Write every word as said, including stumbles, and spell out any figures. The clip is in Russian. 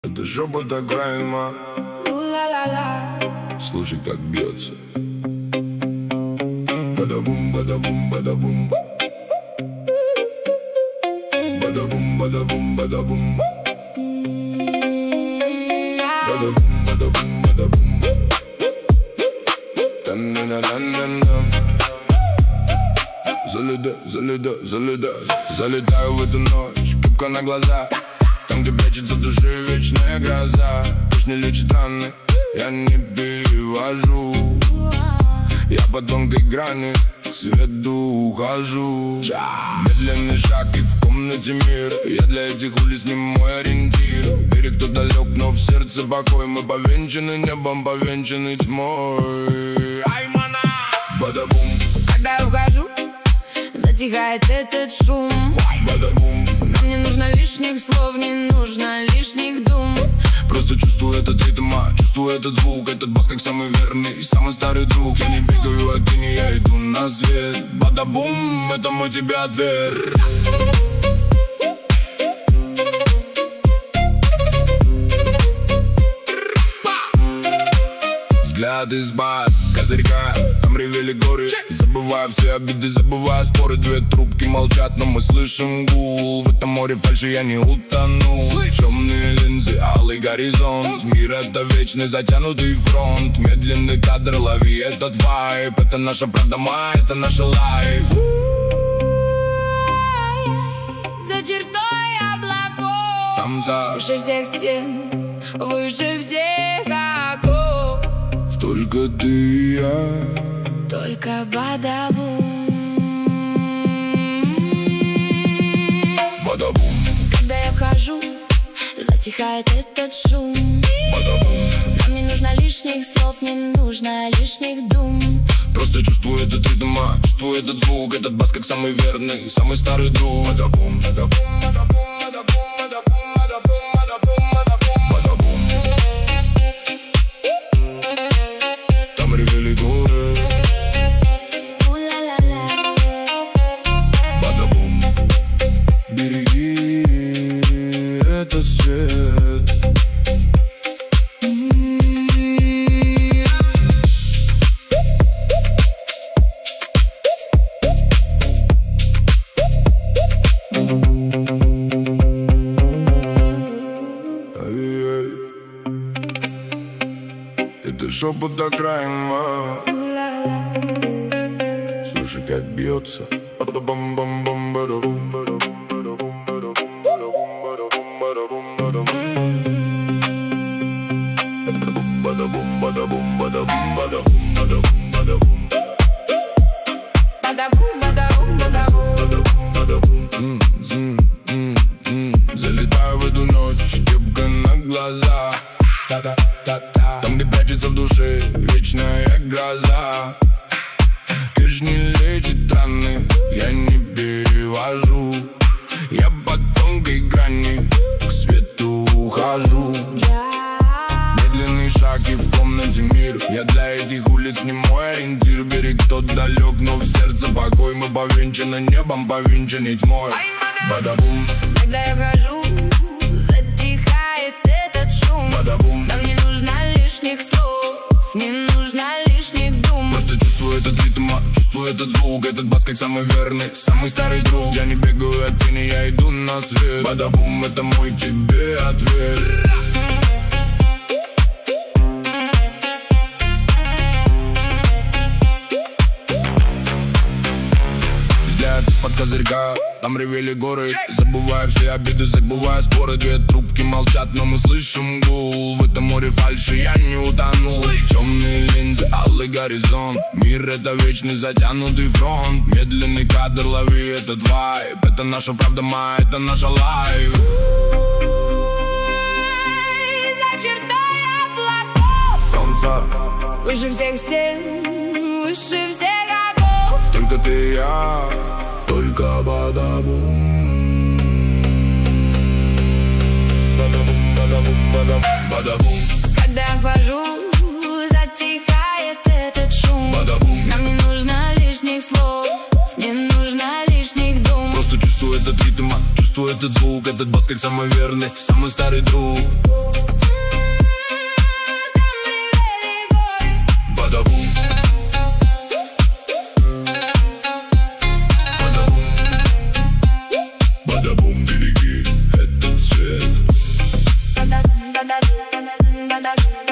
Это жопа так грайма. Слушай, как бьется. Бадабум, бадабум, бадабум. Бадабум, бадабум, бадабум. Бадабум, бадабум, бадабум. Там-на-на-на-на-на. Залетай, залетай, залетай. Залетаю в эту ночь, кепка на глаза. Там, где прячется в душе вечная гроза. Дождь не лечит раны, я не перевожу. Я по тонкой грани к свету ухожу. Медленный шаг и в комнате мир. Я для этих улиц не мой ориентир. Берег кто далек, но в сердце покой. Мы повенчаны небом, повенчаны тьмой. Аймана! Бадабум. Когда я ухожу, затихает этот шум. Бадабум. Нам не нужно лишних слов, не нужно лишних дум. Просто чувствую этот ритм, чувствую этот звук. Этот бас как самый верный, самый старый друг. Я не бегаю от тени, я иду на свет. Бадабум, это мой тебе ответ. Взгляд из бар, козырька, там ревели горы. Забывая все обиды, забывая споры. Две трубки молчат, но мы слышим гул. В этом море фальши я не утону. Темные линзы, алый горизонт. Мир это вечный затянутый фронт. Медленный кадр, лови этот вайб. Это наша правда, май, это наша лайф. За чертой облаков, Самца, выше всех стен, выше всех оков. только ты и я. Только бадабум. Бадабум. Когда я вхожу, затихает этот шум. Бадабум. Нам не нужно лишних слов, не нужно лишних дум. Просто чувствую этот ритм, чувствую этот звук. Этот бас как самый верный, самый старый друг. Бадабум, бадабум, бадабум, бадабум, бадабум, бадабум, бадабум, бадабум, бадабум. Там ревели горы. У-ла-ла-ла. Бадабум. Береги этот свет. Это шепот до крайма. Слушай, как бьется. Бадабум-бум-бум, бадабум. Бадабум, бадабум, бадабум, бадабум, бадабум, бадабум. Бадабум, бадабум, бадабум. Бадабум, м, м, м, м. Залетаю в эту ночь, кепка на глаза. Та-та-та-та. Там, где прячется в душе вечная гроза. Дождь не лечит раны, я не перевожу. Я по тонкой грани к свету ухожу. Медленный шаг и в комнате мир. Я для этих улиц не мой ориентир. Берег тот далек, но в сердце покой. Мы повенчаны небом, повенчаны тьмой. Бадабум. Когда я вхожу, затихает этот шум. Бадабум. Нам не нужно лишних слов, не нужно лишних дум. Просто чувствую этот ритм, чувствую этот звук. Этот бас как самый верный, самый старый друг. Я не бегаю от тени, я иду на свет. Бадабум, это мой тебе ответ. Взгляд из-под козырька, там ревели горы. Забывая все обиды, забывая споры. Две трубки молчат, но мы слышим гул. В этом море фальши я не утону. Темные линзы, алый горизонт. Мир это вечный затянутый фронт. Медленный кадр, лови этот вайб. Это наша правда, май, это наша лайф. За чертой облаков, Солнце, выше всех стен, выше всех оков. только ты и я. Только бадабум. Бадабум, бадабум, бадабум, бадабум. Когда я вхожу, затихает этот шум. Бадабум. Нам не нужно лишних слов, не нужно лишних дум. Просто чувствую этот ритм, чувствую этот звук. Этот бас как самый верный, самый старый друг. Бадабум, бадабум, бадабум, береги этот свет.